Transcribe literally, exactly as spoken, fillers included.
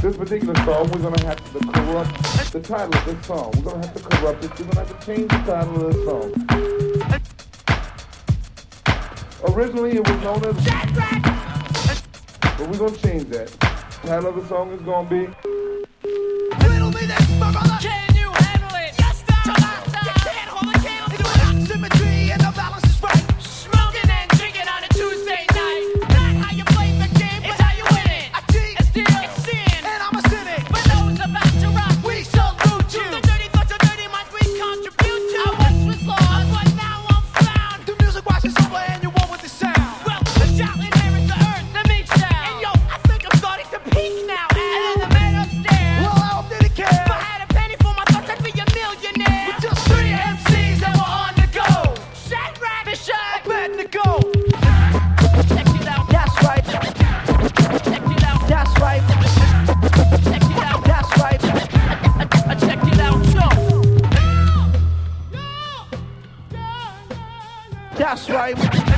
This particular song, we're gonna have to corrupt the title of this song. We're gonna have to corrupt it. We're gonna have to change the title of this song. Originally, it was known as Shadrach, but we're gonna change that. The title of the song is gonna be Riddle Me This, my brother. Can you handle it? Yes, sir. You can't hold a candle to it. Symmetry and the balance is right. Smoking and drinking on a Tuesday night. Not how you play the game, it's how you win it. I cheat, It's still it's sin. and I'm a cynic. For those about to rock, we salute you. The dirty thoughts of dirty minds we contribute to. I once was lost, but now I'm found. The music watches over and you want with the sound. Well, the shout inherits the earth, the meek shall. And yo, I think I'm starting to peak now. And then the man upstairs. Well, I hope that it If I cares. had a penny for my thoughts, I'd be a millionaire. With just three M Cs that were on the go. Shadrach, Meshach, Abednego. check it out. That's right, Check it out. that's right, Check it out. that's right. I check it out. Yo. That's right.